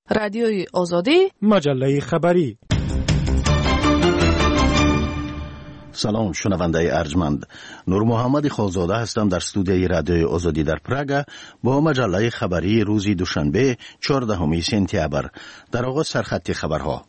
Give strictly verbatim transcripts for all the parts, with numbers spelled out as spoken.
رادیوی آزادی، مجله خبری. سلام شنونده ارجمند، نور محمد خالزاده هستم در استودیوی رادیوی آزادی در پراگ با مجله خبری روز دوشنبه چهاردهم سپتامبر. در آغاز سرخط خبرها.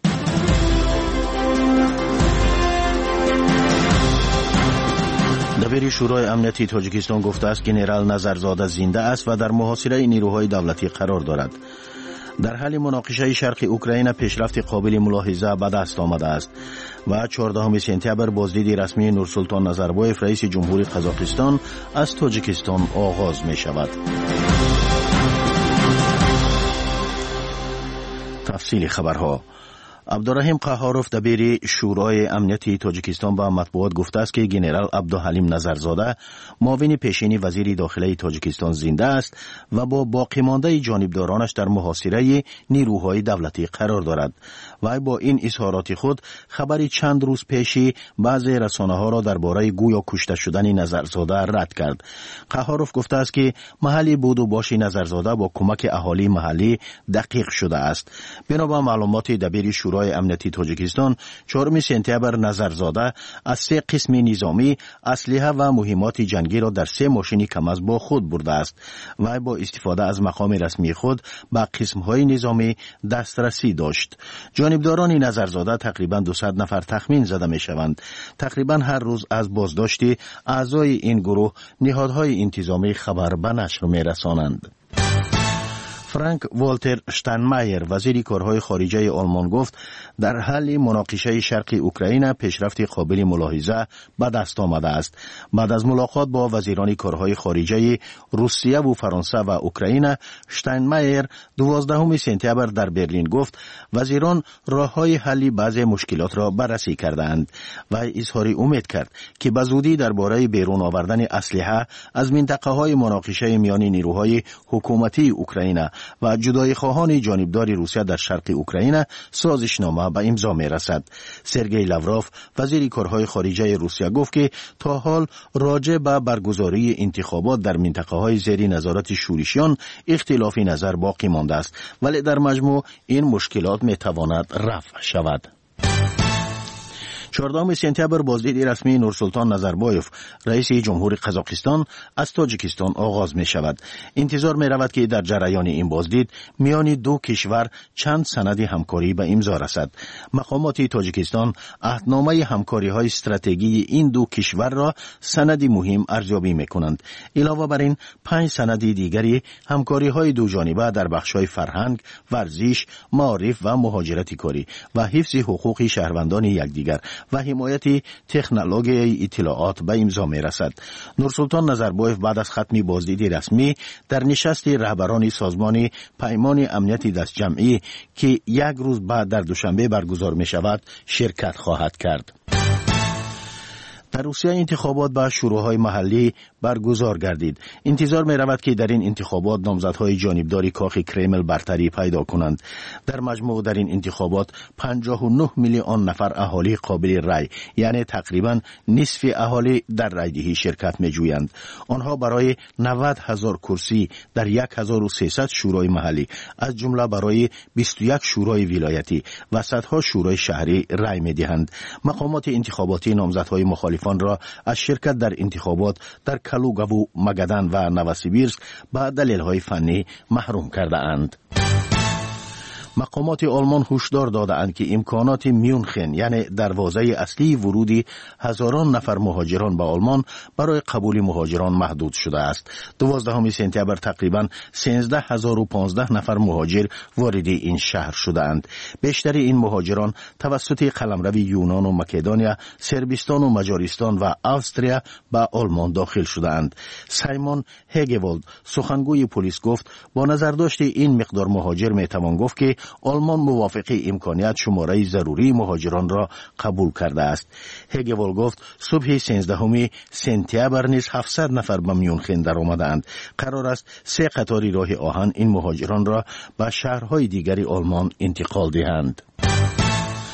دبیر شورای امنیتی تاجیکستان گفته است که ژنرال نظرزاده زنده است و در محاصره نیروهای دولتی قرار دارد. در حال مناقشه شرق اوکراین پیشرفت قابل ملاحظه به دست آمده است و چهاردهم سپتامبر بازدید رسمی نورسلطان نظربایف رئیس جمهوری قزاقستان از تاجیکستان آغاز می شود. تفصیل خبرها. عبدالرحیم قهاروف دبیر شورای امنیتی تاجیکستان به مطبوعات گفته است که ژنرال عبدالحلیم نظرزاده معاون پیشین وزیر داخلی تاجیکستان زنده است و با باقی مانده جانبدارانش در محاصره نیروهای دولتی قرار دارد. و با این اظهارات خود خبری چند روز پیشی بعضی رسانه‌ها را درباره گویا کشته شدن نظرزاده رد کرد. قهاروف گفته است که محلی بود و باش نظرزاده با کمک اهالی محلی دقیق شده است. بنابر معلومات دبیر شورای امنیتی تاجیکستان، چهارم سپتامبر نظرزاده از سه قسم نظامی اسلحه و مهمات جنگی را در سه ماشین کم‌از با خود برده است و با استفاده از مقام رسمی خود به قسم‌های نظامی دسترسی داشت. جانبداران نظرزاده تقریباً دویست نفر تخمین زده می‌شوند. تقریباً هر روز از بازداشت اعضای این گروه نهادهای انتظامی خبر به نشر می‌رسانند. فرانک والتر شتاینمایر وزیر کارهای خارجه آلمان گفت در حال مناقشه شرق اوکراین پیشرفت قابل ملاحظه به دست آمده است. بعد از ملاقات با وزیران کارهای خارجه روسیه و فرانسه و اوکراین، شتاینمایر دوازدهم سپتامبر در برلین گفت وزیران راههای حل بعضی مشکلات را بررسی کردند و اظهار امید کرد که به زودی درباره بیرون آوردن اسلحه از منطقه‌های مناقشه میان نیروهای حکومتی اوکراین و جدای خواهان جانبدار روسیه در شرق اوکراین سازشنامه به امضا می رسد. سرگئی لاوروف وزیر کارهای خارجه روسیه گفت که تا حال راجع به برگزاری انتخابات در منطقه های زیر نظارت شورشیان اختلاف نظر باقی مانده است، ولی در مجموع این مشکلات می تواند رفع شود. چهاردهم سپتامبر بازدید رسمی نورسلطان نظربایف رئیس جمهوری قزاقستان از تاجیکستان آغاز می شود. انتظار می رود که در جریان این بازدید میان دو کشور چند سند همکاری به امضا رسد. مقامات تاجیکستان عهدنامه همکاری های استراتژی این دو کشور را سند مهم ارزیابی می کنند. علاوه بر این پنج سند دیگری همکاری های دو جانبه در بخش های فرهنگ، ورزش، معارف و مهاجرت کاری و حفظ حقوق شهروندان یکدیگر و حمایت تکنولوژی اطلاعات به امضا می رسد. نورسلطان نظربایف بعد از ختم بازدید رسمی در نشست رهبران سازمان پیمان امنیت دست جمعی که یک روز بعد در دوشنبه برگزار می شود شرکت خواهد کرد. در روسیه انتخابات به شوراهای محلی برگزار گردید. انتظار می رود که در این انتخابات نامزدهای جانبداری کاخ کرمل برتری پیدا کنند. در مجموع در این انتخابات پنجاه و نه میلیون نفر اهالی قابل رای، یعنی تقریبا نصف اهالی در رایدهی شرکت می جویند. آنها برای نود هزار کرسی در یک هزار و سیصد شورای محلی، از جمله برای بیست و یک شورای ولایتی و صدها شورای شهری رای می دهند. مقامات انتخاباتی نامزدهای مخالفان را از شرکت در انتخابات در کلوگا و مگدن و نوسیبیرسک به دلیل‌های فنی محروم کرده اند. مقامات آلمان هشدار دادند که امکانات میونخن، یعنی دروازه اصلی ورودی هزاران نفر مهاجران به آلمان، برای قبول مهاجران محدود شده است. دوازدهم سپتامبر تقریبا سیزده هزار و پانزده نفر مهاجر وارد این شهر شدند. بیشتر این مهاجران توسط قلمرو یونان و مکدونیا، صربستان و مجارستان و استریا به آلمان داخل شدند. سایمون هگوالد سخنگوی پلیس گفت با نظر داشت این مقدار مهاجر میتوان گفت که آلمان موافق امکانیت شماره ضروری مهاجران را قبول کرده است. هگوال گفت صبح سیزدهم سپتامبر نیز هفتصد نفر به میونخن در آمدند. قرار است سه قطار راه آهن این مهاجران را به شهرهای دیگری آلمان انتقال دهند.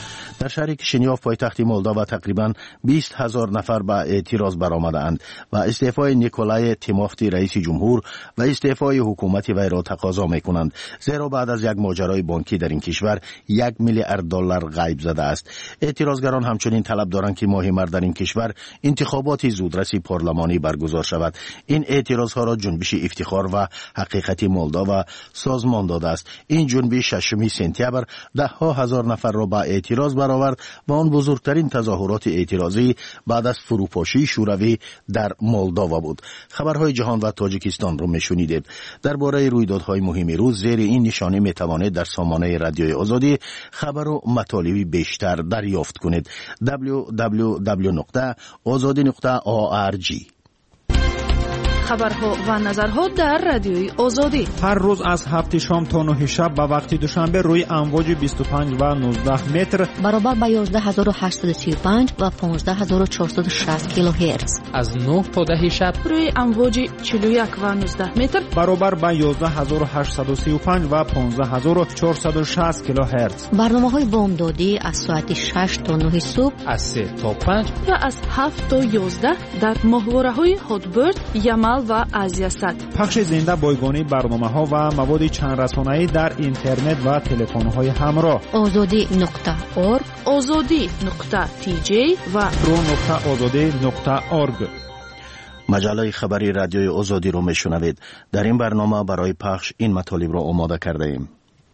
در شهر کشینیوف پایتخت مولداوا تقریبا بیست هزار نفر به اعتراض برآمدند و استعفای نیکولای تیموفتی رئیس جمهور و استعفای حکومت وی را تقاضا میکنند، زیرا بعد از یک ماجرای بانکی در این کشور یک میلیارد دلار غیب زده است. اعتراضگران همچنین طلب دارند که ماه مارس در این کشور انتخابات زودرس پارلمانی برگزار شود. این اعتراضها را جنبش افتخار و حقیقت مولداوا سازمان داده است. این جنبش ششم سپتامبر ده ها هزار نفر را به اعتراض برآورد و آن بزرگترین تظاهرات اعتراضی بعد از فروپاشی شوروی در مولداوا بود. خبرهای جهان و تاجیکستان را میشنیدید. درباره رویدادهای مهم روز زیر این نشانه میتوانید در سامانه رادیوی آزادی خبر و مطالبی بیشتر دریافت کنید. دبلیو دبلیو دبلیو نقطه آزادی نقطه او آر جی. خبرها و نظرها در رادیوی آزادی هر روز از هفت شام تا نه شب به وقت دوشنبه روی امواج بیست و پنج و نوزده متر برابر با یازده هزار و هشتصد و سی و پنج و پانزده هزار و چهارصد و شصت کیلوهرتز از نه تا ده شب روی امواج چهل و یک و نوزده متر برابر با یازده هزار و هشتصد و سی و پنج و پانزده هزار و چهارصد و شصت کیلوهرتز. برنامه‌های بامدادی از ساعت شش تا نه صبح، از سه تا پنج و از هفت تا یازده در ماهواره‌های هاتبرد، یمل و آسیا صد. پخش زنده بایگانی برنامه‌ها و مواد چند رسانه‌ای در اینترنت و تلفن‌های همراه. آزادی نقطه اورگ، آزادی نقطه تی جی و رو نقطه آزادی نقطه اورگ. مجله خبری رادیوی آزادی رو میشنوید. در این برنامه برای پخش این مطالب را آماده کرده ایم.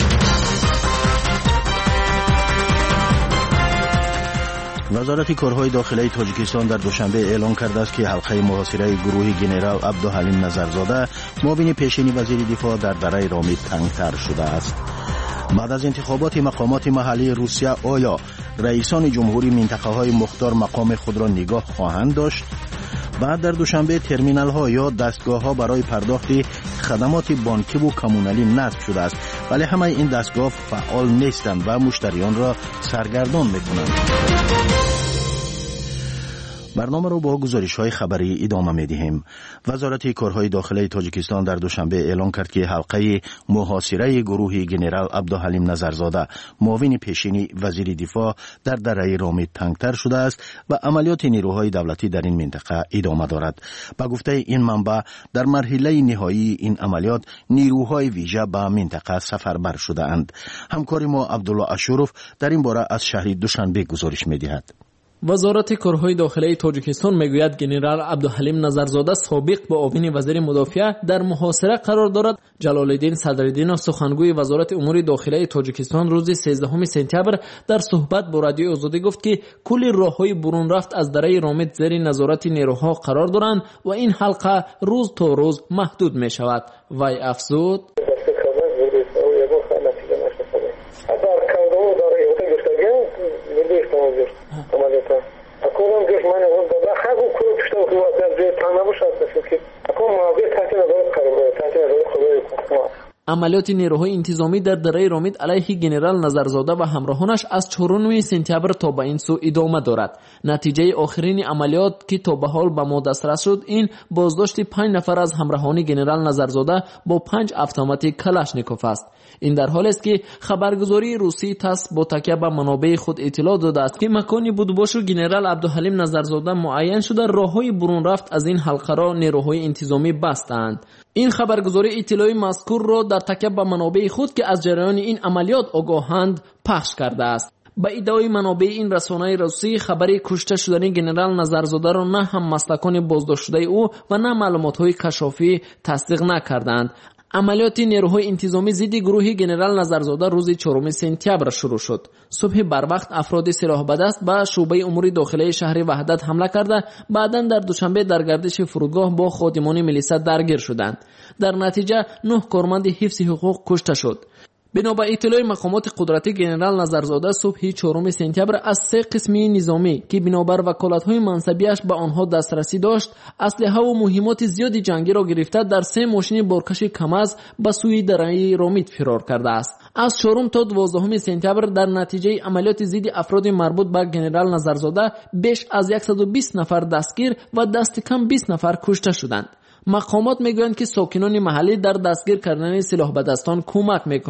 وزارت کارهای داخلی تاجیکستان در دوشنبه اعلام کرده است که حلقه محاصره گروه جنرال عبدالحلیم نظرزاده معاون پیشین وزیر دفاع در دره رامید تنگتر شده است. بعد از انتخابات مقامات محلی روسیه آیا رئیسان جمهوری منطقه های مختار مقام خود را نگاه خواهند داشت؟ بعد در دوشنبه ترمینال ها یا دستگاه ها برای پرداخت خدمات بانکی و کمونالی نصب شده است، ولی همه این دستگاه فعال نیستند و مشتریان را سرگردان میکنند. برنامه رو با گزارش‌های خبری ادامه می‌دهیم. وزارت کارهای داخلی تاجیکستان در دوشنبه اعلام کرد که حلقه محاصره گروه جنرال عبدالحلیم نظرزاده معاون پیشین وزیر دفاع در دره رامید تنگتر شده است و عملیات نیروهای دولتی در این منطقه ادامه دارد. با گفته این منبع در مرحله نهایی این عملیات نیروهای ویژه به منطقه سفربر شده اند. همکار ما عبدالله اشرف در این باره از شهر دوشنبه گزارش می‌دهد. وزارت کارهای داخلی تاجیکستان میگوید جنرال عبدالحلیم نظرزاده سابق با معاون وزیر مدافع در محاصره قرار دارد. جلال الدین صدرالدین سخنگوی وزارت امور داخلی تاجیکستان روز سیزدهم سپتامبر در صحبت با رادیو آزادی گفت که کل راههای برون رفت از دره رامید زیر نظارت نیروها قرار دارند و این حلقه روز تا روز محدود می شود. وی افزود عملیات نیروهای انتظامی در دره رامید علیه جنرال نظرزاده و همراهانش از چهارم سپتامبر تا به این سو ادامه دارد. نتیجه آخرین عملیات که تا به حال به ما دسترس شد این بازداشت پنج نفر از همراهان جنرال نظرزاده با پنج اتومات کلاشنیکوف است. این در حالی است که خبرگزاری روسی تاس با تکیه به منابع خود اطلاع داده است که مکانی بودباش جنرال عبدالحلیم نظرزاده معین شده راههای برون رفت از این حلقه را نیروهای انتظامی بستند. این خبرگزاری اطلاعی مذکور را در تکیه به منابع خود که از جریان این عملیات آگاهند پخش کرده است. با ادعای منابع این رسانه روسی خبری کشته شدن جنرال نظرزاده را نه هم مسلکان بازداشت شده او و نه معلومات‌های کشافی تصدیق نکردند. عملیات نیروهای انتظامی ضد گروه جنرال نظرزاده روز چهارم سپتامبر شروع شد. صبح بر وقت افراد سلاح به دست به شعبه امور داخلی شهر وحدت حمله کرده بعداً در دوشنبه در گردش فرودگاه با خادمان ملیسا درگیر شدند. در نتیجه نه کارمند حفظ حقوق کشته شد. بنابر اطلاع مقامات قدرتی جنرال نظرزاده صبح چهارم سپتامبر از سه قسمی نظامی که بنابر وکالت‌های منصبیش به آنها دسترسی داشت اسلحه و مهمات زیادی جنگی را گرفته در سه ماشین بارکش کماز به سوی دره رامید فرار کرده است. از چهارم تا دوازدهم سپتامبر در نتیجه عملیات ضد افراد مربوط به جنرال نظرزاده بیش از صد و بیست نفر دستگیر و دست کم بیست نفر کشته شدند. مقامات میگویند که ساکنان محلی در دستگیر کردن سلاح به دستان کمک میکنند.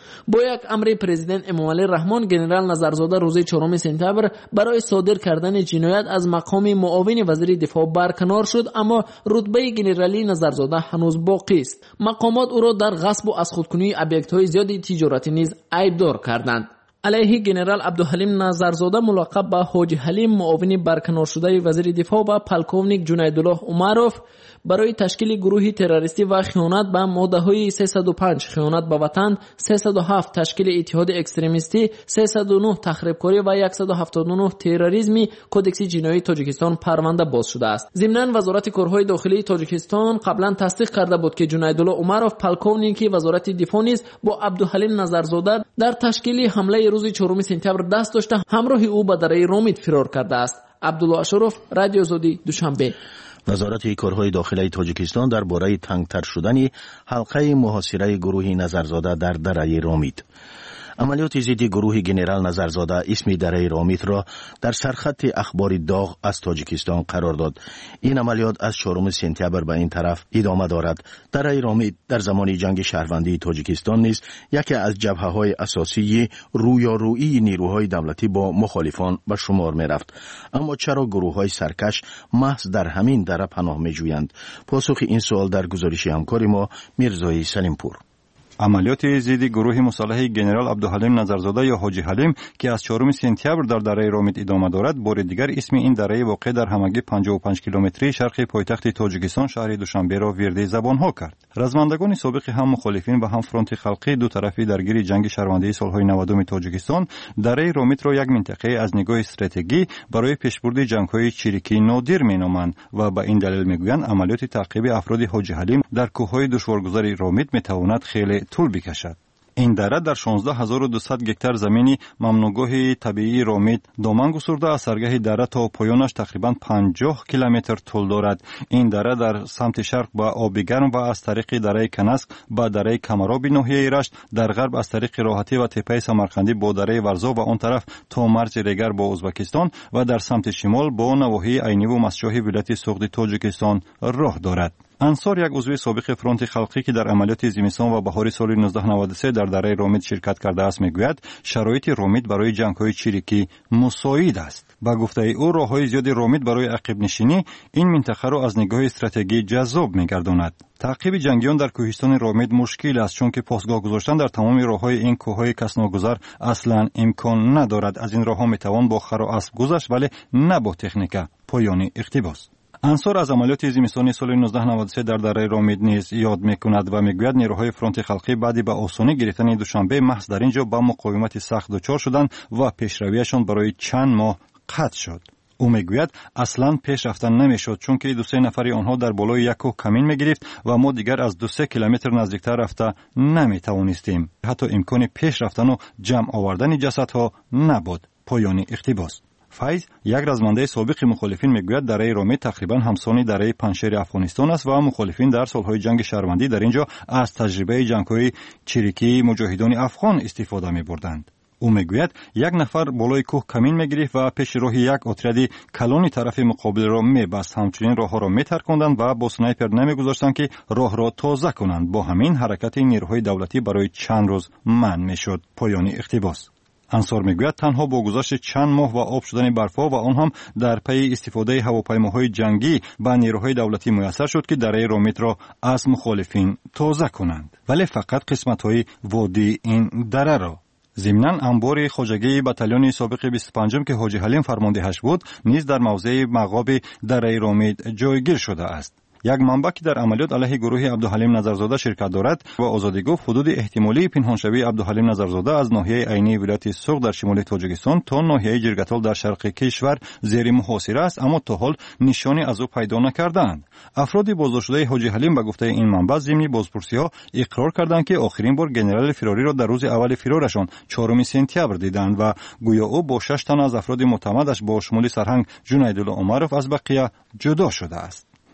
با یک امر پرزیدنت امامعلی رحمان، گنرال نظرزاده روز چهارم سپتامبر برای صادر کردن جنایت از مقام معاون وزیر دفاع برکنار شد، اما رتبه گنرالی نظرزاده هنوز باقی است. مقامات او را در غصب و از خودکنی ابیکت‌های زیادی تجارتی نیز عیبدار کردند. علیه گنرال عبدالحلیم نظرزاده ملقب به حاجی حلیم، معاون برکنار شده وزیر دفاع، و پلکونیک جنیدالله عمروف برای تشکیل گروهی تروریستی و خیانت به ماده‌های سیصد و پنج خیانت به وطن، سیصد و هفت تشکیل اتحاد اکستریمیستی، سیصد و نه تخریبکاری و صد و هفتاد و نه تروریسمی کدکس جنایی تاجیکستان پرونده باز شده است. ضمناً وزارت کارهای داخلی تاجیکستان قبلا تصدیق کرده بود که جنیدالله عمروف، پلکونیک وزارت دفاع نیز با عبدالحلیم نظرزاده در تشکیل حمله روز چهارم سپتامبر دست داشته همراه او به دره رامید فرار کرده است. عبدالله اشرف، رادیو آزادی، دوشنبه. وزارت کارهای داخلی تاجیکستان درباره تنگتر شدن حلقه محاصره گروه نظرزاده در دره رامید. عملیات ضد گروه گنرال نظرزاده اسم دره رامید را در سرخط اخبار داغ از تاجیکستان قرار داد. این عملیات از چهارم سپتامبر به این طرف ادامه دارد. دره رامید در زمان جنگ شهروندی تاجیکستان نیز یکی از جبهه‌های اساسی رویارویی نیروهای دولتی با مخالفان به شمار می‌رفت. اما چرا گروه‌های سرکش محض در همین دره پناه می‌جویند؟ پاسخ این سوال در گزارش همکار ما میرزای سلیمپور. عملیات ضد گروه مسلح گنرال عبدالحلیم نظرزاده یا حاجی حلیم که از چهارم سپتامبر در دره رامید ادامه دارد، بار دیگر اسم این دره واقع در همگی پنجاه و پنج کیلومتری شرقی پایتخت تاجیکستان شهر دوشنبه را ورده زبانها کرد. رزمندگان سابق هم مخالفین و هم فرانت خلقی دو طرفی درگیر جنگ شهروندی سالهای نودم تاجیکستان دره رامید را یک منطقه از نگاه استراتژی برای پیشبرد جنگ‌های چریکی نادر می‌نامند و به این دلیل می‌گویند عملیات تعقیب افراد حاجی حلیم در کوههای دشوارگذر رامید می‌تواند خیلی طول بکشد. این دره در شانزده هزار و دویست گکتار زمینی ممنوعگاه طبیعی رامید دامن گسترده از سرگاه دره تا پایانش تقریباً پنجاه کیلومتر طول دارد. این دره در سمت شرق با آب گرم و از طریق دره کنسک با دره کمرابی ناحیه رشت، در غرب از طریق راحتی و تپه سمرقندی با دره ورزا و آن طرف تا مرز ریگر با ازبکستان و در سمت شمال با نواحی عینی و مسجح ولایت سوغد تاجیکستان راه دارد. انصار، یک عضو سابق فرانت خلقی که در عملیات زمستان و بهار سال نوزده نود و سه در دره رامید شرکت کرده است میگوید شرایط رامید برای جنگ‌های چریکی مساعد است. با گفته او راه‌های زیاد رامید برای عقب نشینی این منطقه را از نگاه استراتژی جذاب می‌گرداند. تعقیب جنگیان در کوهستان رامید مشکل است چون که پاسگاه گذاشتن در تمام راه‌های این کوه‌های کس‌ناگذر اصلاً امکان ندارد. از این راه‌ها می‌توان با خر و اسب گذشت ولی نه با تکنیک. پایان اقتباس. انصار از عملیات زمستانی سال نوزده نود و سه در دره رامید نیز یاد میکند و میگوید نیروهای فرانت خلقی بعد به آسانی گرفتن دوشنبه محض در اینجا با مقاومت سخت دچار شدند و پیشرویشان برای چند ماه قطع شد. او میگوید اصلا پیش رفتن نمیشد چون که دو سه نفری آنها در بالای یک کوه کمین میگرفت و ما دیگر از دو سه کیلومتر نزدیکتر رفته نمیتوانستیم. حتی امکان پیش رفتن و جمع آوردن جسدها نبود. پایان اقتباس. فیض، یک رزمنده سابق مخالفین میگوید دره رامید تقریبا همسان دره پنشیر افغانستان است و مخالفین در سالهای جنگ شهروندی در اینجا از تجربه جنگ‌های چریکی مجاهدان افغان استفاده می‌بردند. او میگوید یک نفر بالای کوه کمین میگرفت و پیش راه یک اتریاد کلانی طرف مقابل را میبست. همچنین راه ها را میترکاندند و با سنایپر نمیگذاشتند که راه را تازه کنند. با همین حرکت نیروهای دولتی برای چند روز منع میشد. پایان اقتباس. انصار میگوید تنها با گذشت چند ماه و آب شدن برفها و آن هم در پی استفاده هواپیماهای جنگی به نیروهای دولتی میسر شد که دره رامید را از مخالفین تازه کنند، ولی فقط قسمت‌های وادی این دره را. ضمناً انبار خواجگی بتالون سابق بیست و پنجم که حاجی حلیم فرماندهش بود نیز در موضع مغاب دره رامید جایگیر شده است. یک منبع که در عملیات علیه گروه عبدالحلیم نظرزاده شرکت دارد و آزادی گفت حدود احتمالی پنهانشوی عبدالحلیم نظرزاده از ناحیه عینی ولایت سوغد در شمال تاجیکستان تا ناحیه جرگتال در شرق کشور زیر محاصره است، اما تا حال نشانی از او پیدا نکردند. افراد بازداشت‌شده حاجی حلیم به گفته این منبع ضمن بازپرسی‌ها اقرار کردند که آخرین بار گنرال فراری را در روز اول فرارشان چهارم سپتامبر دیدند و گویا او با شش تن از افراد معتمدش با شمول سرهنگ جنیدالله عمروف از بقیه جدا شده است.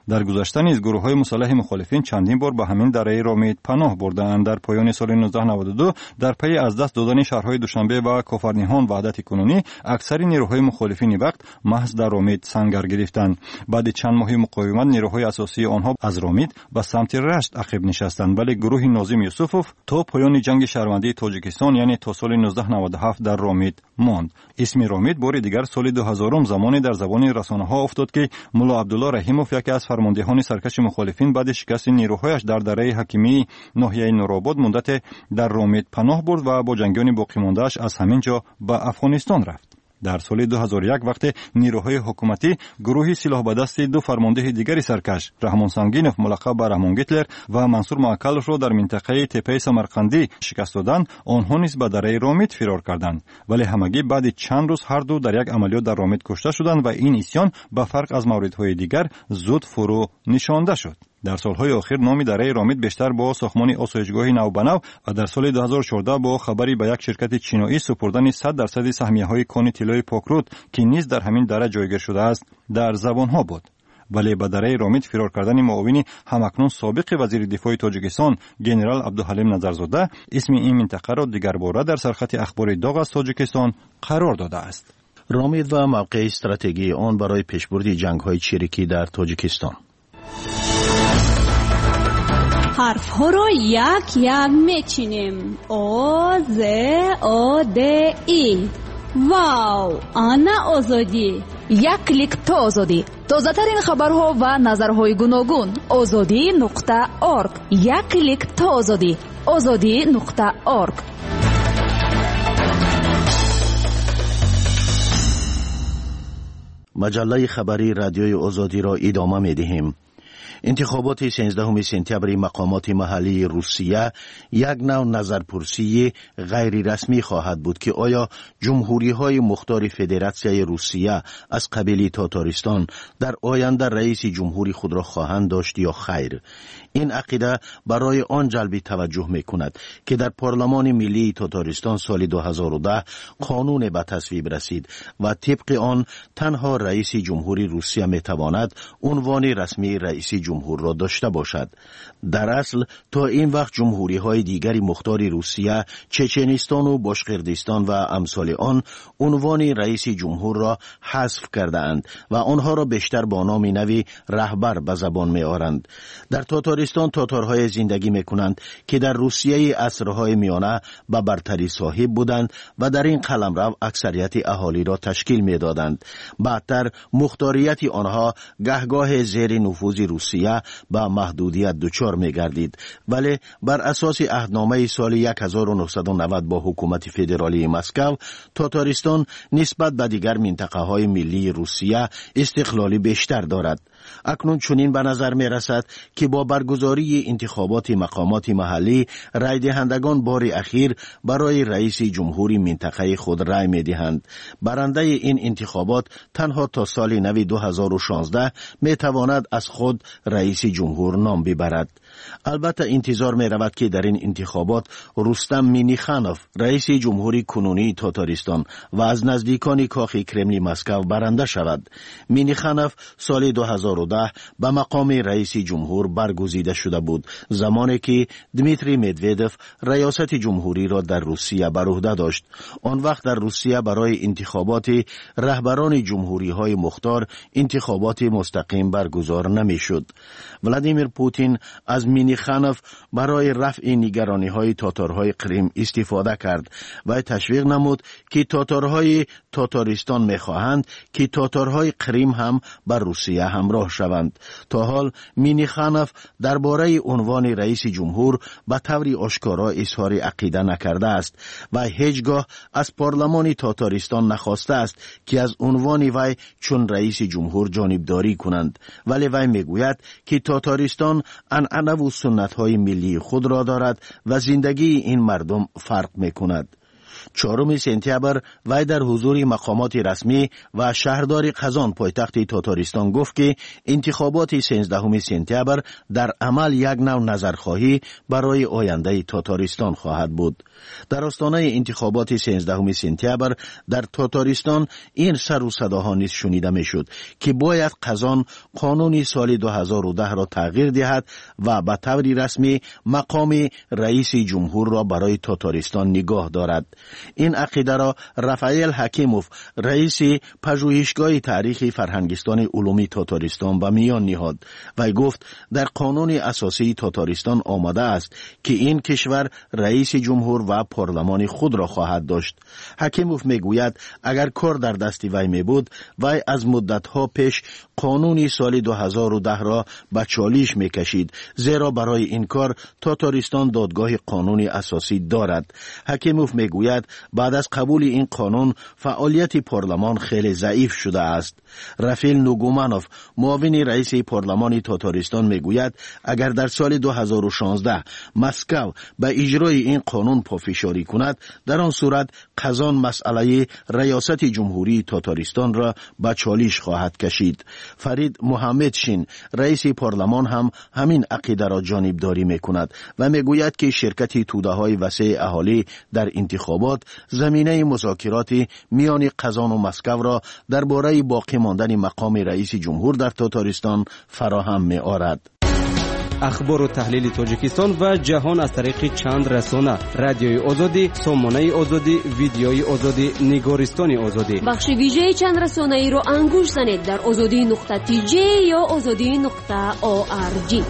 در گذشته نیز گروه‌های مسلح مخالفین چندین بار به همین دره رامید پناه بردند. در پایان سال نوزده نود و دو در پی از دست دادن شهرهای دوشنبه و کفرنهان وحدت کنونی اکثر نیروهای مخالفین وقت محض در رامید سنگر گرفتند. بعد چند ماه مقاومت نیروهای اساسی آنها از رامید به سمت رشت عقب نشستند، ولی گروه ناظم یوسفوف تا پایان جنگ شهروندی تاجیکستان یعنی تا سال نوزده نود و هفت در رامید ماند. اسم رامید بار دیگر سال دو هزار زمانی در زبان رسانه‌ها افتاد که ملا عبدالله رحیموف یکی از فرماندهان سرکش مخالفین بعد شکست نیروهایش در دره حکیمی ناحیه نورآباد مدت در رامید پناه برد و با جنگیان باقی مانده‌اش از همین جا به افغانستان رفت. در سال دو هزار و یک وقت نیروهای حکومتی گروهی سلاح به دست دو فرمانده دیگری سرکش رحمان سنگینوف ملقب به رحمان گیتلر و منصور معکلوف را در منطقه تپه سمرقندی شکست دادند، آنها نیز به دره رامید فرار کردند، ولی همگی بعد چند روز هر دو در یک عملیات در رامید کشته شدند و این اسیان به فرق از موردهای دیگر زود فرو نشانده شد. در سالهای اخیر نام دره رامید بیشتر با ساختمان آسایشگاه نوبنو و در سال دو هزار و چهارده با خبری به یک شرکت چینایی سپردن صد درصد سهمیه‌های کان طلای پاکرود که نیز در همین دره جایگیر شده است در زبانها بود. ولی به دره رامید فرار کردن معاون همکنون سابق وزیر دفاع تاجیکستان گنرال عبدالحلیم نظرزاده اسم این منطقه را دیگر باره در سرخط اخبار داغ از تاجیکستان قرار داده است. رامید و موقع استراتژی آن برای پیشبرد جنگ‌های چریکی در تاجیکستان. حرف ها رو یک یک میچینیم. او ز او د ای. واو، آنا آزادی. یک کلیک تا آزادی. تازه ترین خبرها و نظرهای گوناگون. آزادی نقطه اورگ. یک کلیک تا آزادی. آزادی نقطه اورگ. مجله خبری رادیوی آزادی را ادامه می‌دهیم. انتخابات سیزدهم سپتامبر مقامات محلی روسیه یک نوع نظرپرسی غیر رسمی خواهد بود که آیا جمهوری‌های مختار فدراسیای روسیه از قبیله تاتارستان در آینده رئیس جمهوری خود را خواهند داشت یا خیر. این عقیده برای آن جلب توجه می‌کند که در پارلمان ملی تاتارستان سال دو هزار و ده قانون به تصویب رسید و طبق آن تنها رئیس جمهوری روسیه می‌تواند عنوان رسمی رئیس جمهور را داشته باشد. در اصل تا این وقت جمهوری‌های دیگری مختار روسیه، چچنستان و باشقردستان و امثال آن عنوان رئیس جمهور را حذف کرده‌اند و آنها را بیشتر با نام نوی رهبر به زبان می‌آورند. در تاتارستان تاتارهای زندگی می‌کنند که در روسیه عصرهای میانه به برتری صاحب بودند و در این قلمرو اکثریت اهالی را تشکیل می‌دادند. بعدتر مختاریت آنها گهگاه زیر نفوذ روسیه به محدودیت دچار می‌گردید، ولی بر اساس عهدنامه سال هزار و نهصد و نود با حکومت فدرالی مسکو، تاتارستان نسبت به دیگر منطقه‌های ملی روسیه استقلالی بیشتر دارد. اکنون چنین به نظر می رسد که با برگزاری انتخابات مقامات محلی رای دهندگان بار اخیر برای رئیس جمهوری منطقه خود رای می دهند. برنده این انتخابات تنها تا سال نو دو هزار و شانزده می تواند از خود رئیس جمهور نام ببرد. البته انتظار می رود که در این انتخابات رستم مینیخانوف رئیس جمهوری کنونی تاتارستان و از نزدیکان کاخ کرملین مسکو برنده شود. مینیخانوف سال دو هزار و ده به مقام رئیس جمهور برگزیده شده بود، زمانی که دمیتری مدودوف ریاست جمهوری را در روسیه بر عهده داشت. آن وقت در روسیه برای انتخابات رهبران جمهوری های مختار انتخابات مستقیم برگزار نمی شد. ولادیمیر پوتین از مینیخانوف برای رفع نگرانی های تاتارهای کریم استفاده کرد و تشویق نمود که تاتارهای تاتارستان می خواهند که تاتارهای کریم هم بر روسیه همراه شوند. تا حال مینیخانوف درباره عنوان رئیس جمهور به طور آشکارا اظهار عقیده نکرده است و هیچگاه از پارلمان تاتارستان نخواسته است که از عنوان وی چون رئیس جمهور جانبداری کنند، ولی وی میگوید که تاتارستان عنعنه و سنت های ملی خود را دارد و زندگی این مردم فرق میکند. چهارم سپتامبر وی در حضور مقامات رسمی و شهردار قزان پایتخت تاتاریستان گفت که انتخابات سیزدهم سپتامبر در عمل یک نوع نظرخواهی برای آینده تاتاریستان خواهد بود. در آستانه انتخابات سیزدهم سپتامبر در تاتاریستان این سر و صداها نیز شنیده میشد که باید قزان قانون سال دو هزار و ده را تغییر دهد و به طور رسمی مقام رئیس جمهور را برای تاتاریستان نگاه دارد. این عقیده را رافائیل حکیموف رئیس پژوهشگاه تاریخ فرهنگستان علومی تاتاریستان به میان نهاد و گفت در قانون اساسی تاتاریستان آمده است که این کشور رئیس جمهور و پارلمان خود را خواهد داشت. حکیموف میگوید اگر کار در دست وی می بود وی از مدتها پیش قانون سال دو هزار و ده را به چالش میکشید، زیرا برای این کار تاتاریستان دادگاه قانونی اساسی دارد. حکیموف میگوید بعد از قبول این قانون فعالیت پارلمان خیلی ضعیف شده است. رافائیل نوگومانوف معاون رئیس پارلمان تاتاریستان میگوید اگر در سال دو هزار و شانزده مسکو به اجرای این قانون پافشاری کند، در آن صورت قزان مسئله ریاست جمهوری تاتاریستان را به چالش خواهد کشید. فرید محمدشین رئیس پارلمان هم همین عقیده را جانبداری میکند و میگوید که شرکت توده‌های وسیع اهالی در انتخابات زمینه مذاکرات میان قزان و مسکو را درباره باقی ماندن مقام رئیس جمهور در تاتاریستان فراهم می آورد. اخبار و تحلیل تاجیکستان و جهان از طریق چند رسانه: رادیوی آزادی، سامانه آزادی، ویدیوی آزادی، نگارستان آزادی. بخش ویژه چند رسانه ای رو انگوش زنید در آزادی نقطه تی جی یا آزادی نقطه او آر جی.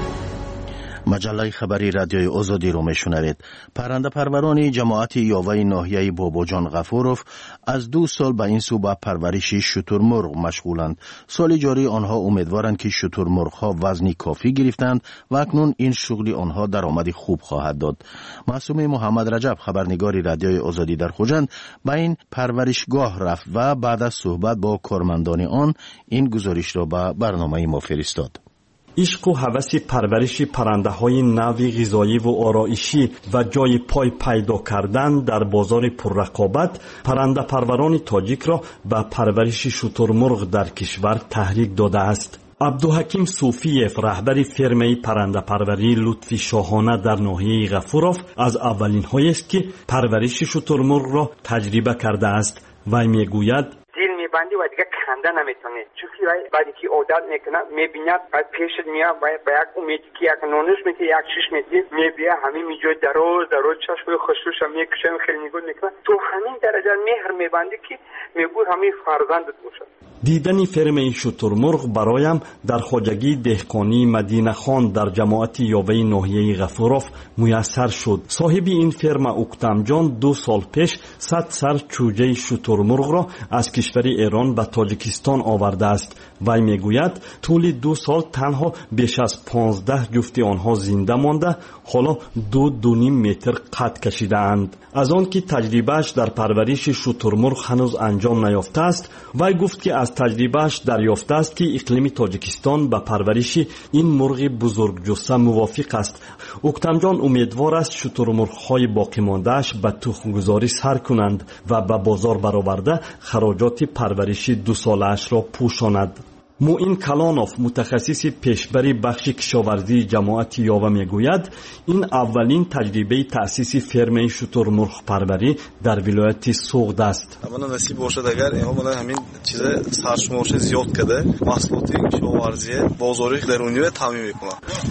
مجله خبری رادیوی آزادی رو میشنوید. پرنده پروران جماعت یاوه ناحیه باباجان غفوروف از دو سال به این سو به پرورش شترمرغ مشغولند. سال جاری آنها امیدوارند که شترمرغ ها وزنی کافی گرفتند و اکنون این شغل آنها درآمد خوب خواهد داد. معصوم محمد رجب خبرنگار رادیوی آزادی در خوجند به این پرورشگاه رفت و بعد از صحبت با کارمندان آن این گزارش را به برنامه ما فرستاد. عشق و هوس پرورش پرنده های نوع غذایی و آرایشی و جای پای پیدا کردن در بازار پررقابت پرنده پروران تاجیک را به پرورش شترمرغ در کشور تحریک داده است. عبدالحکیم صوفیف رهبر فرمه پرنده پروری لطفی شاهانه در ناحیه غفوروف از اولین هایی است که پرورش شترمرغ را تجربه کرده است. وی میگوید بندی و دیگه کنده نمیتونه، چون بعدی که عادت میکنه میبیند بعد پیشت میاد و با یک امیدی که یک نونش میتی یک شیش میتی میبیه همین میجای دراز دراز چشم خشوش هم میکشه خیلی نگاه میکنه تو همین درجه مهر میبندی که میگو همین فرزندت باشه. دیدن فرم شترمرغ برایم در خواجگی دهقانی مدینه خان در جماعت یاوه ناحیه غفوروف میسر شد. صاحب این فرم اکتم جان دو سال پیش صد سر چوجه شترمرغ را از کشور ایران به تاجیکستان آورده است. وی میگوید طول دو سال تنها بیش از پانزده جفت آنها زنده مانده، حالا دو دو نیم متر قد کشیده اند. از آن که تجربهش در پرورش شترمرغ هنوز انجام نیافته است، وی گفت که از تجربهش دریافته است که اقلیم تاجیکستان به پرورش این مرغ بزرگجثه موافق است. اکتم جان امیدوار است شترمرغ‌های باقی مانده‌اش به تخم‌گذاری سر کنند و به بازار برآورده خراجات پرورش دو ساله‌اش را پوشاند. موین کلانوف متخصص پیشبری بخش کشاورزی جماعت یاوه میگوید این اولین تجربه تأسیس فرم شترمرغ پروری در ولایت سوغد است. اولا نصیب باشد اگر اینها همین چیز سرشمارش زیاد کرده محصولات کشاورزی بازاری درونی رو تامین میکنه.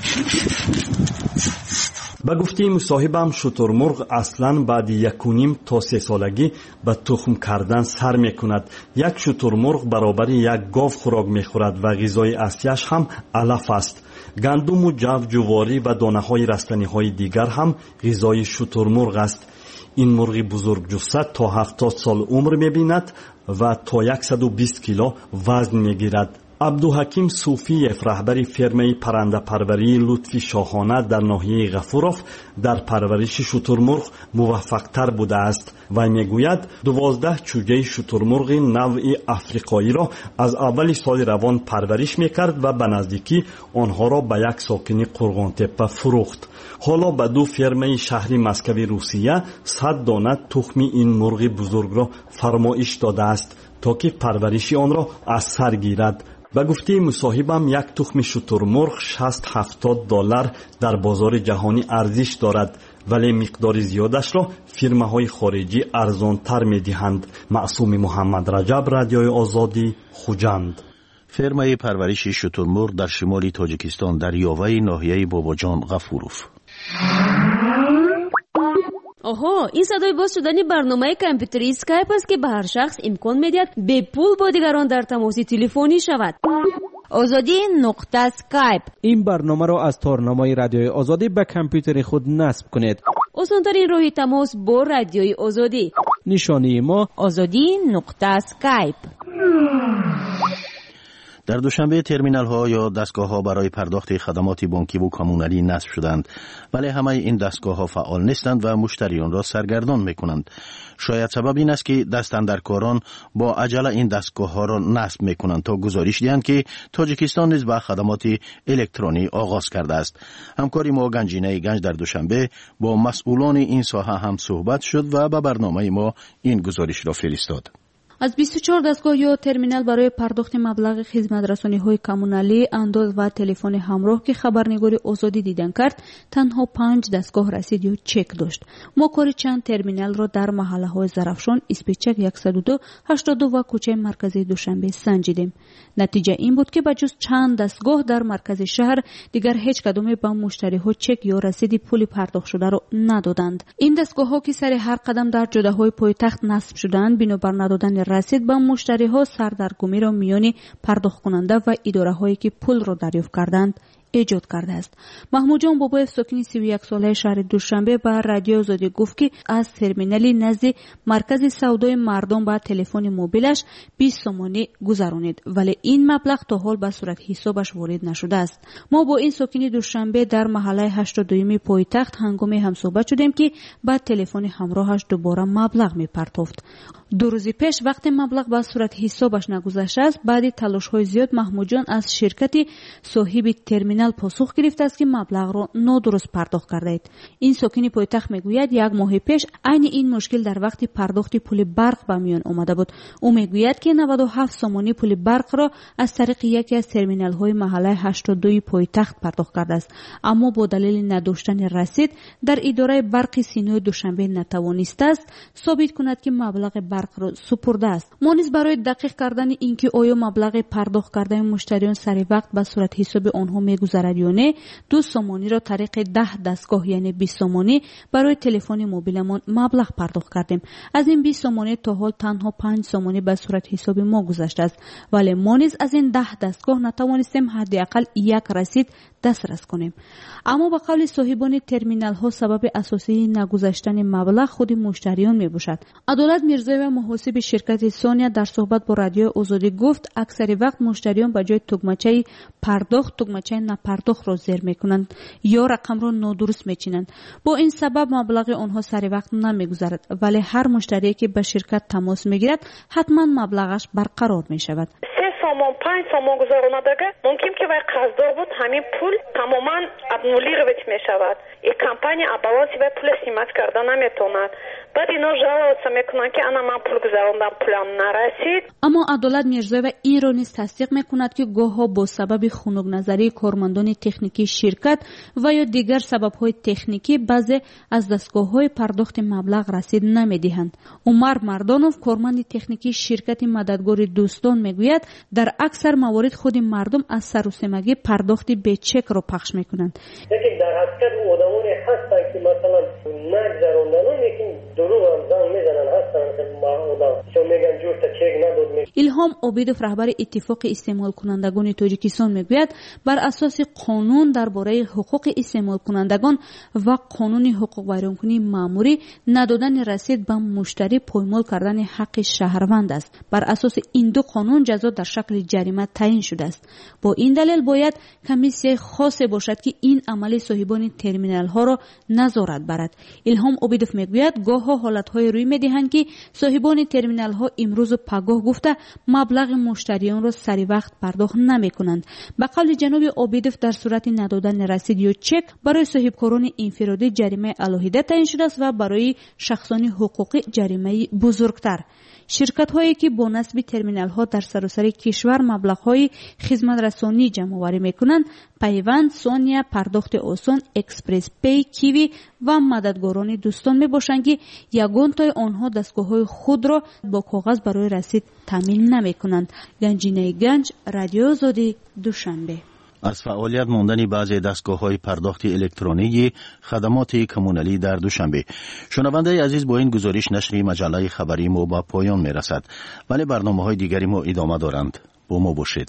به گفته مصاحبم شترمرغ اصلا بعد یک و نیم تا سه سالگی به تخم کردن سر میکند. یک شترمرغ برابر یک گاو خوراک میخورد و غذای اصلیش هم علف است. گندم و جو، جواری و دانه های رستنی های دیگر هم غذای شترمرغ است. این مرغ بزرگجثه تا هفتاد سال عمر میبیند و تا صد و بیست کیلو وزن میگیرد. عبدالحکیم صوفیف رهبر فرمه پرنده پروری لطفی شاهانه در ناحیه غفورف در پرورش شترمرغ موفق تر بوده است و میگوید دوازده چوجه شترمرغ نوع افریقایی را از اول سال روان پرورش میکرد و به نزدیکی آنها را به یک ساکن قرغان تپه فروخت. حالا به دو فرمه شهری مسکو روسیه صد دانه تخم این مرغ بزرگ را فرمایش داده است تا که پرورش آن را از سر گیرد. به گفته مصاحبم یک تخم شترمرغ شصت هفتاد دلار در بازار جهانی ارزش دارد، ولی مقدار زیادش را فرمه های خارجی ارزان تر می دهند. معصوم محمد رجب، رادیوی آزادی، خوجند. فرمه پرورش شترمرغ در شمال تاجیکستان در یاوه ناحیه باباجان غفوروف. آها، این صدای باز شدن برنامه کامپیوتری اسکایپ است که به هر شخص امکان میدهد به پول با دیگران در تماس تلفنی شود. آزادی نقطه اسکایپ. این برنامه را از تارنمای رادیوی آزادی به کامپیوتر خود نصب کنید. آسان‌ترین راه تماس با رادیوی آزادی. نشانی ما آزادی نقطه اسکایپ. در دوشنبه ترمینال ها یا دستگاه ها برای پرداخت خدمات بانکی و کمونالی نصب شدند، ولی همه این دستگاه ها فعال نیستند و مشتریان را سرگردان می کنند. شاید سبب این است که دستاندرکاران با عجله این دستگاه ها را نصب می کنند تا گزارش دهند که تاجیکستان نیز به خدمات الکترونی آغاز کرده است. همکاری ما گنجینه گنج در دوشنبه با مسئولان این ساحه هم صحبت شد و به برنامه ما این گزارش را فرستاد. از بیست و چهار دستگاه یا ترمینال برای پرداخت مبلغ خدمت رسانی‌های کمونالی، انداز و تلفن همراه که خبرنگاری آزادی دیدن کرد، تنها پنج دستگاه رسید یا چک داشت. ما کار چند ترمینال را در محله‌های زرافشان، اسپیچک صد و دو، هشتاد و دو و کوچه مرکزی دوشنبه سنجیدیم. نتیجه این بود که به جز چند دستگاه در مرکز شهر دیگر هیچ کدام به مشتری‌ها چک یا رسید پول پرداخت شده را ندادند. این دستگاه‌ها که سر هر قدم در جاده‌های پایتخت نصب شدند، بنابر ندادن رسید به مشتری‌ها سردرگمی را میان پرداخت کننده و اداره‌هایی که پول را دریافت کردند ایجاد کرده است. محمود جان باباєв ساکن سی و یک ساله شهر دوشنبه به رادیو آزادی گفت که از ترمینالی نزد مرکز سودای مردم با تلفن موبیلش بیست سومانی گذرانید، ولی این مبلغ تا حال به صورت حسابش وارد نشده است. ما با این ساکن دوشنبه در محله هشتاد و دو پایتخت هنگامی هم صحبت شدیم که با تلفن همراهش دوباره مبلغ میپرداخت. دو روز پیش وقتی مبلغ به صورت حسابش نگذشته است، بعد تلاش‌های زیاد محمود جان از شرکت صاحب ترمینال پاسخ گرفته است که مبلغ را نادرست پرداخت کرده اید. این ساکن پایتخت میگوید یک ماه پیش عین این مشکل در وقت پرداخت پول برق به میان آمده بود. او میگوید که نود و هفت سومانی پول برق را از طریق یکی از ترمینال های محله هشتاد و دو پایتخت پرداخت کرده است، اما با دلیل نداشتن رسید در اداره برق سینوی دوشنبه نتوانسته است ثابت کند که مبلغ برق را سپرده است. ما نیز برای دقیق کردن اینکه آیا مبلغ پرداخت کرده مشتریان سر وقت به صورت حساب آنها میگذرد یا نه، دو سومانی را طریق ده دستگاه یعنی بیست سومانی برای تلفن موبیلمان مبلغ پرداخت کردیم. از این بیست سومانی تا حال تنها پنج سومانی به صورت حساب ما گذشته است، ولی ما نیز از این ده دستگاه نتوانستیم حداقل یک رسید دسترس کنیم. اما به قول صاحبان ترمینال ها سبب اساسی نگذشتن مبلغ خود مشتریان می باشد. عدالت میرزایی و محاسب شرکت سونیا در صحبت با رادیو آزادی گفت اکثر وقت مشتریان به جای تگمچه پرداخت تگمچه نپرداخت را زیر می کنند یا رقم را نادرست می چینند. با این سبب مبلغ آنها سر وقت نمی گذرد، ولی هر مشتری که به شرکت تماس می گیرد حتما مبلغش برقرار می شود. سامان پنج سامان گذارونادگه ممکن که وای قرضدار بود همین پول تماما ابنولی رویت می شود. این کمپانی ابوازی وای پول سیمت کرده نمیتوند. بعد اینا جواب میکنن که انا من پول گذاروندم پولم نرسید. اما عدالت میرزایی و ایرانی تصدیق میکند که گاهها با سبب خنک نظری کارمندان تکنیکی شرکت و یا دیگر سببهای تکنیکی بعضی از دستگاه‌های پرداخت مبلغ رسید نمیدهند. عمر مردانوف کارمند تکنیکی شرکت مددگار دوستان میگوید در اکثر موارد خود مردم از سروسمگی پرداخت به چک را پخش میکنند. لیکن در حقیقت آدمانی هستن که مثلا نگذراندن لیکن دروغ هم زن میزنن هستن илҳом обидов раҳбари иттифоқи истеъмолкунандагони тоҷикистон мегӯяд, бар асоси қонун дар бораи ҳуқуқи истеъмолкунандагон ва қонуни ҳуқуқвайронкунии маъмурӣ надодани расид ба муштарӣ поймол кардани ҳаққи шаҳрванд аст. бар асоси ин ду қонун ҷазо дар шакли ҷарима таъин шудааст. бо ин далел бояд комиссияи хосе бошад ки ин амали соҳибони терминалҳоро назорат барад. илҳом обидов мегӯяд, гоҳҳо ҳолатҳое рӯй медиҳанд ки соҳибони терминалҳо имрӯзу пагоҳ гуфта маблағи муштариёнро саривақт пардохт намекунанд. ба қавли ҷаноби обидов, дар сурати надодани расид ё чек барои соҳибкорони инфиродӣ ҷаримаи алоҳида таъин шудааст ва барои шахсони ҳуқуқӣ ҷаримаи бузургтар. ширкатҳое ки бо насби терминалҳо дар саросари кишвар маблағҳои хизматрасонӣ ҷамъоварӣ мекунанд, пайванд, сония, пардохти осон, экспресс пей, киви ва мададгорони дӯстон мебошанд ки ягонтои онҳо дастгоҳҳои худро бо коғаз барои расид таъмин намекунанд. ганҷинаи ганҷ, радиои озодӣ, душанбе. аз фаъолият мондани баъзе дастгоҳҳои пардохти электронии хадамоти коммуналӣ дар душанбе. шунавандаи азиз, бо ин гузориш нашри маҷаллаи хабарии мо ба поён мерасад, вале барномаҳои дигари мо идома доранд. бо мо бошед.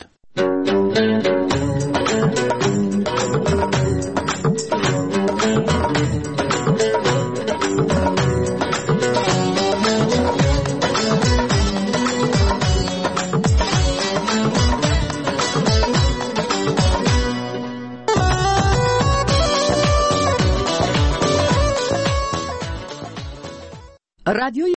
رادیوی